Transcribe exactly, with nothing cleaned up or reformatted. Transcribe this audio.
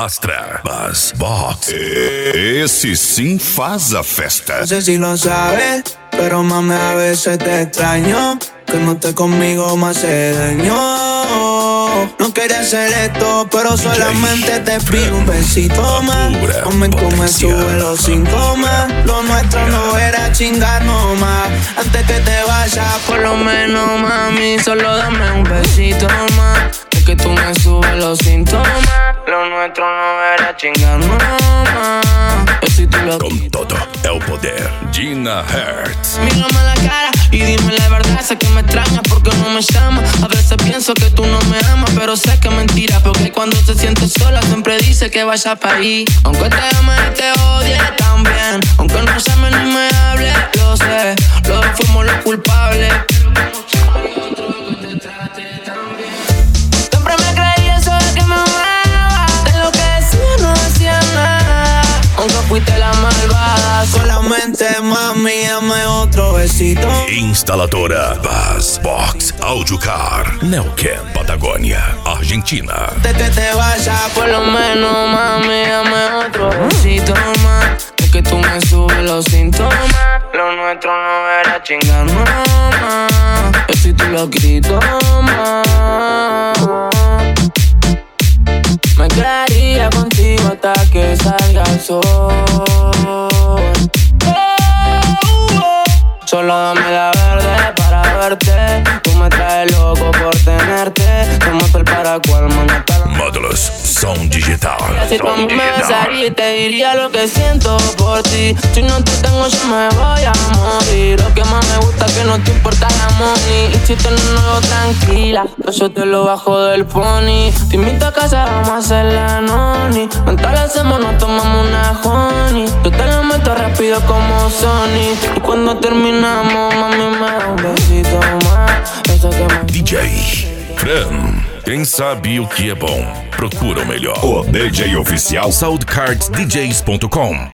Astra, Buzz, Box. Esse sim faz a festa. No sé si lo sabes, pero mami, a veces te extraño. Que no estés conmigo me hace daño. No quería hacer esto, pero solamente te pido un besito más. Mami, tú me subes los síntomas. Lo nuestro no era chingar nomás. Antes que te vayas, por lo menos, mami, solo dame un besito más. Es que tú me subes los síntomas. Lo nuestro no era chingar nomás. Si tú lo Con todo el poder, Gina Hertz. Mírame a la cara y dime la verdad. Sé que me extrañas porque no me llamas. A veces pienso que tú no me amas, pero sé que es mentira, porque cuando te sientes sola siempre dice que vaya para ahí. Aunque te ame y te odie también, aunque no llame ni me hable, lo sé, los dos fuimos los culpables. Siempre me creí eso de que me amaba, de lo que decía no hacía nada. Aunque fuiste la malvada, solamente mami, dame otro besito. Instaladora Buzz, Box, Audiocar, Neuquén, Patagônia, Argentina. De que te vayas, por lo menos mami, dame otro besito más. Es que tú me subes los síntomas. Lo nuestro no era chingar nomás. Yo si tú lo grito más. Me quedaría contigo hasta que salga el sol. Solo dame la verde para verte. Tú me traes loco por tenerte. Somos el para cual mañana. Módulos Som Digital. Si tú a mí me besaría y te diría lo que siento por ti. Si no te tengo yo me voy a morir. Lo que más me gusta es que no te importa la money. Y si te nuevo tranquila, pues yo te lo bajo del pony. Te invito a casa, vamos a hacer la noni. Mental hacemos, nos tomamos una honey. Yo te lo meto rápido como Sony. Y cuando terminamos, mami, me da un besito más. Eso que me... D J Fran. Quem sabe o que é bom, procura o melhor. O D J oficial Soundcards D Js ponto com.